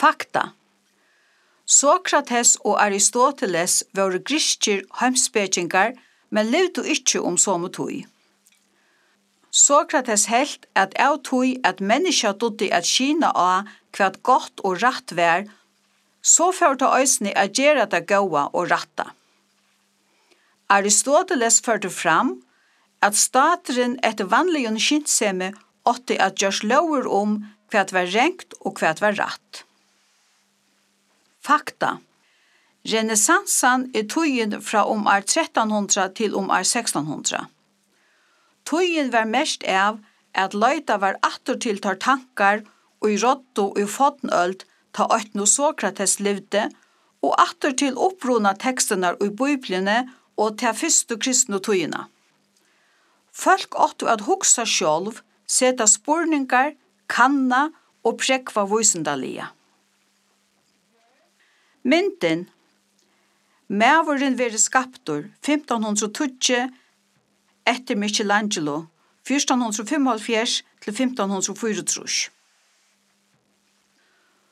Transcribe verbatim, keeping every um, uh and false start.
Fakta. Sokrates og Aristoteles var griskir heimspekingar, men levde ikkje om somme tøy. Sokrates helt at av tøy at menneska dodde at skina av kvat godt og rætt vær, så førte øysni at gjera det gåa og rætta. Aristoteles førte fram at stateren etter vanligen skintsemme åtte at gjørs lover om kvat var rengt og kvat var rætt. Fakta. Renessansen er tøyen fra om år tretton hundra til om år sexton hundra. Tøyen var mest av at løyta var atter til tar tankar og i råddo og i fotnøld ta øytno Sokrates levde, og atter til opprona tekstene i Bibelene og til fyrste kristne tøyene. Folk åttu at hugsa sjálv, seta spurningar, kanna og prekva vysendalia. Mynden. Mævoren veri skaptur fimtan tíggju etter Michelangelo, fjorton femmoghálvfjerds til fimtan fýraogtrýss.